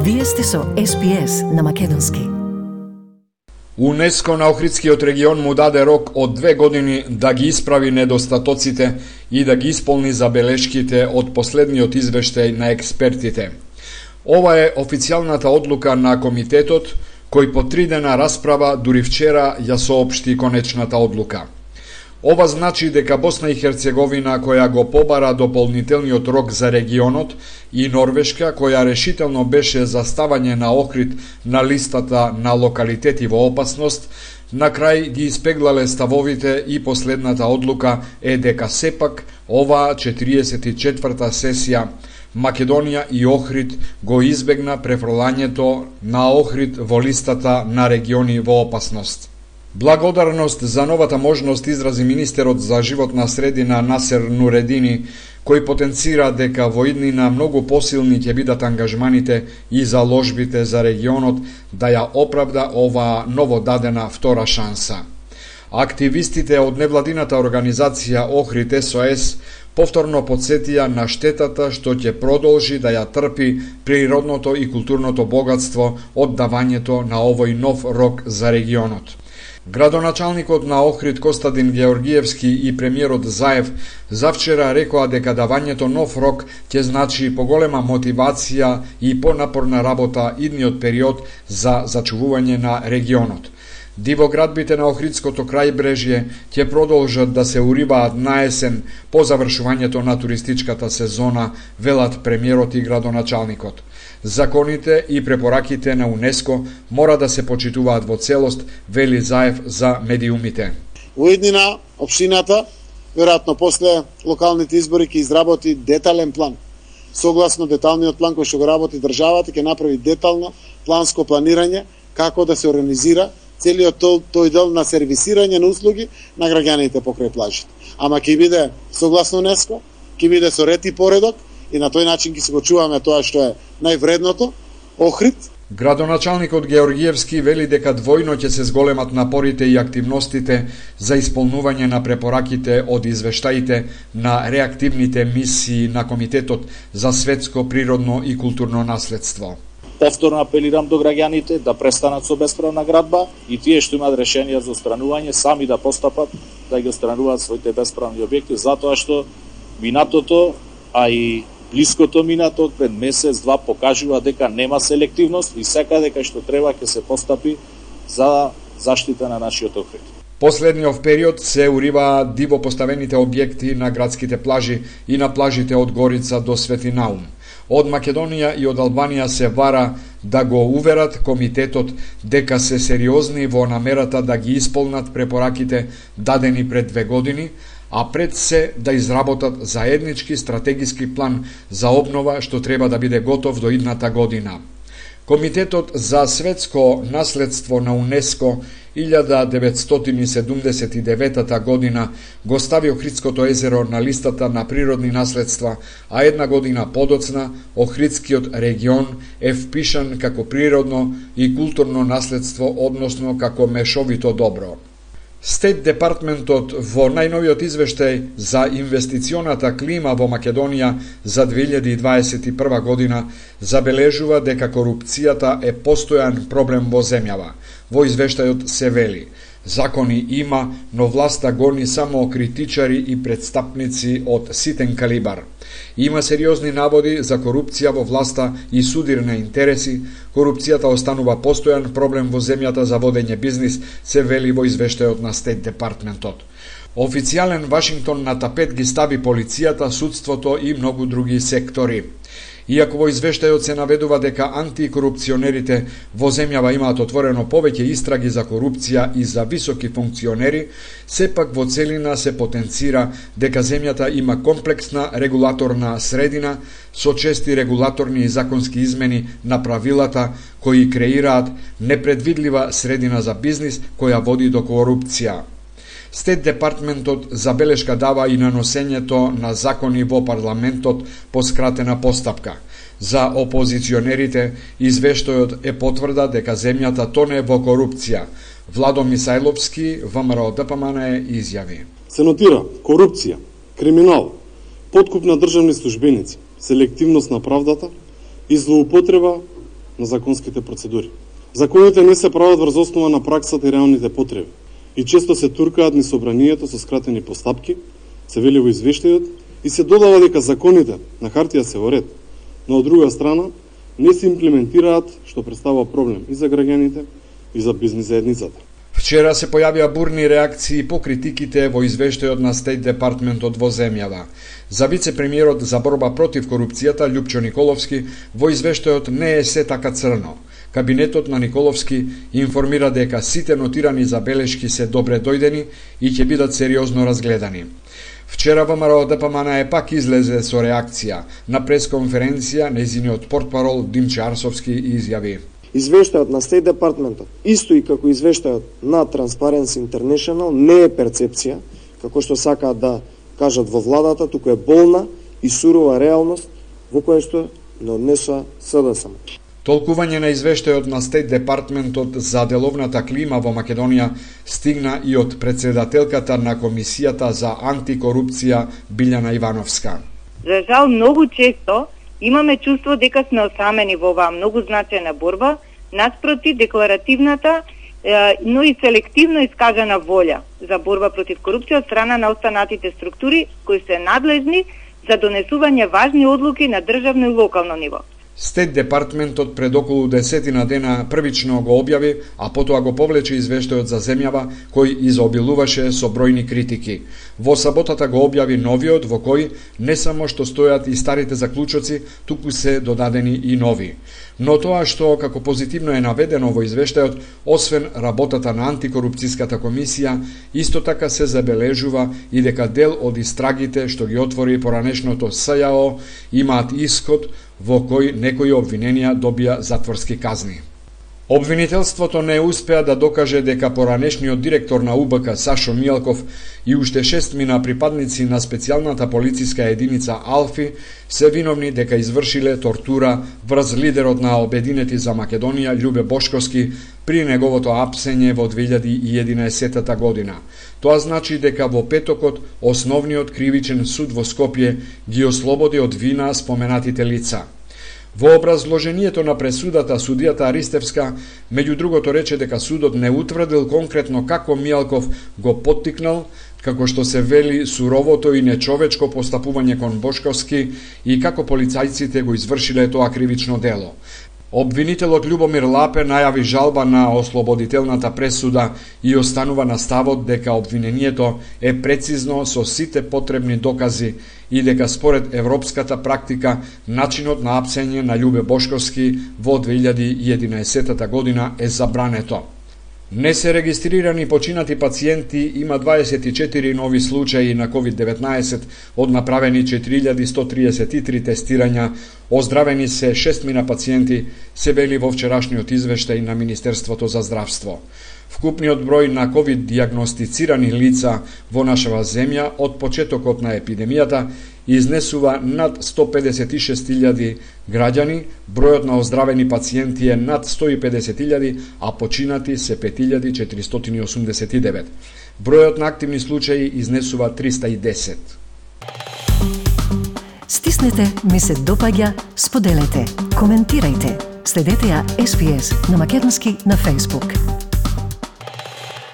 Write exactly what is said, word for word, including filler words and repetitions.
Вие сте со Ес Би Ес на Македонски. УНЕСКО на Охридскиот регион му даде рок од две години да ги исправи недостатоците и да ги исполни забелешките од последниот извештај на експертите. Ова е официјалната одлука на комитетот, кој по три дена расправа дури вчера ја соопшти конечната одлука. Ова значи дека Босна и Херцеговина, која го побара дополнителниот рок за регионот, и Норвешка, која решително беше за ставање на Охрид на листата на локалитети во опасност, на крај ги испеглале ставовите и последната одлука е дека сепак ова четириесет и четврта сесија Македонија и Охрид го избегна префрлањето на Охрид во листата на региони во опасност. Благодарност за новата можност изрази министерот за животна средина Насер Нуредини, кој потенцира дека во иднина многу посилни ќе бидат ангажманите и заложбите за регионот да ја оправда ова новодадена втора шанса. Активистите од невладината организација Охрид Ес О Ес повторно подсетија на штетата што ќе продолжи да ја трпи природното и културното богатство од давањето на овој нов рок за регионот. Градоначалникот на Охрид Костадин Георгиевски и премиерот Заев завчера рекоа дека давањето нов рок ќе значи поголема мотивација и понапорна работа идниот период за зачувување на регионот. Дивоградбите на Охридското крајбрежје ќе продолжат да се уриваат на есен по завршувањето на туристичката сезона, велат премиерот и градоначалникот. Законите и препораките на УНЕСКО мора да се почитуваат во целост, вели Заев за медиумите. Во иднина општината, веројатно после локалните избори, ќе изработи детален план. Согласно деталниот план кој што го работи државата, ќе направи детално планско планирање како да се организира целиот тој дел на сервисирање на услуги на граѓаните покрај плажите. Ама ќе биде согласно УНЕСКО, ќе биде со ред и поредок, и на тој начин ќе се го чуваме тоа што е највредното, Охрид. Градоначалникот Георгиевски вели дека двојно ќе се зголемат напорите и активностите за исполнување на препораките од извештаите на реактивните мисии на Комитетот за светско природно и културно наследство. Повторно апелирам до граѓаните да престанат со бесправна градба и тие што имаат решенија за отстранување сами да постапат да ги отстрануваат своите бесправни објекти, затоа што минатото, а и блиското минато пред месец два покажува дека нема селективност и секаде кај што треба ќе се постапи за заштита на нашиот Охрид. Последниот период се уриваа диво поставените објекти на градските плажи и на плажите од Горица до Свети Наум. Од Македонија и од Албанија се вара да го уверат комитетот дека се сериозни во намерата да ги исполнат препораките дадени пред две години, а пред се да изработат заеднички стратегиски план за обнова што треба да биде готов до идната година. Комитетот за светско наследство на УНЕСКО илјада деветстотини седумдесет и девета година го стави Охридското езеро на листата на природни наследства, а една година подоцна Охридскиот регион е впишан како природно и културно наследство, односно како мешовито добро. Стейт Департментот во најновиот извештај за инвестиционата клима во Македонија за две илјади и дваесет и прва година забележува дека корупцијата е постојан проблем во земјава. Во извештајот се вели: закони има, но власта гони само критичари и представници од ситен калибар. Има сериозни наводи за корупција во власта и судир на интереси. Корупцијата останува постојан проблем во земјата за водење бизнис, се вели во извештајот на Стейт Департментот. Официјален Вашингтон на тапет ги стави полицијата, судството и многу други сектори. Иако во извештајот се наведува дека антикорупционерите во земјава имаат отворено повеќе истраги за корупција и за високи функционери, сепак во целина се потенцира дека земјата има комплексна регулаторна средина со чести регулаторни и законски измени на правилата кои креираат непредвидлива средина за бизнис која води до корупција. Стейт Департментот забелешка дава и на носењето на закони во парламентот по скратена постапка. За опозиционерите, извештајот е потврда дека земјата тоне во корупција. Владо Мисајловски, ВМРО Д П М Н, изјави: Се нотира корупција, криминал, подкуп на државни службеници, селективност на правдата и злоупотреба на законските процедури. Законите не се прават врз основа на праксата и реалните потреби и често се туркаат низ собранието со скратени постапки, се вели во извештајот и се додава дека законите на хартија се во ред, но од друга страна не се имплементираат, што представува проблем и за граѓаните и за бизнис заедницата. Вчера се појавија бурни реакции по критиките во извештајот на Стейт Департментот во земјава. За вице-премиерот за борба против корупцијата Љупчо Николовски во извештајот не е се така црно. Кабинетот на Николовски информира дека сите нотирани забелешки се добре дојдени и ќе бидат сериозно разгледани. Вчера ВМРО Д П М Н е пак излезе со реакција. На пресконференција нејзиниот портпарол Димче Арсовски изјави: Извештајот на Стейт Департментот, исто и како извештајот на Transparency International, не е перцепција, како што сакаат да кажат во владата, туку е болна и сурова реалност во која што не однесува С Д С М. Толкување на извештајот на Стейт Департментот за деловната клима во Македонија стигна и од председателката на Комисијата за антикорупција Билјана Ивановска. За жал, многу често имаме чувство дека сме осамени во оваа многу значајна борба наспроти декларативната, но и селективно искажана волја за борба против корупција од страна на останатите структури кои се надлежни за донесување важни одлуки на државно и локално ниво. Стейт Департментот пред околу десетина дена првично го објави, а потоа го повлече извештајот за земјава кој изобилуваше со бројни критики. Во саботата го објави новиот во кој не само што стојат и старите заклучоци, туку се додадени и нови. Но тоа што како позитивно е наведено во извештајот, освен работата на антикорупцијската комисија, исто така се забележува и дека дел од истрагите што ги отвори поранешното С Ј О имаат исход во кој некои обвиненија добија затворски казни. Обвинителството не успеа да докаже дека поранешниот директор на У Б К Сашо Мијалков и уште шестмина припадници на специјалната полициска единица Алфи се виновни дека извршиле тортура врз лидерот на Обединети за Македонија Љубе Бошковски при неговото апсење во две илјади и единаесетта година. Тоа значи дека во петокот основниот кривичен суд во Скопје ги ослободи од вина споменатите лица. Во образложението на пресудата судијата Аристевска меѓу другото рече дека судот не утврдил конкретно како Мијалков го поттикнал, како што се вели суровото и нечовечко постапување кон Бошковски и како полицајците го извршиле тоа кривично дело. Обвинителот Љубомир Лапе најави жалба на ослободителната пресуда и останува на ставот дека обвинението е прецизно со сите потребни докази и дека според европската практика начинот на апсење на Љубе Бошковски во две илјади и единаесетта година е забрането. Не се регистрирани починати пациенти, има дваесет и четири нови случаи на ковид деветнаесет, од направени четири илјади сто триесет и три тестирања, оздравени се шестмина пациенти, се вели во вчерашниот извештај на Министерството за здравство. Вкупниот број на ковид дијагностицирани лица во нашава земја од почетокот на епидемијата изнесува над сто педесет и шест илјади граѓани, бројот на оздравени пациенти е над сто и педесет илјади, а починати се пет илјади четиристотини и осумдесет и девет. Бројот на активни случаи изнесува триста и десет. Стиснете ми се допаѓа, споделете, коментирајте. Следете ја Ес Би Ес на македонски на Facebook.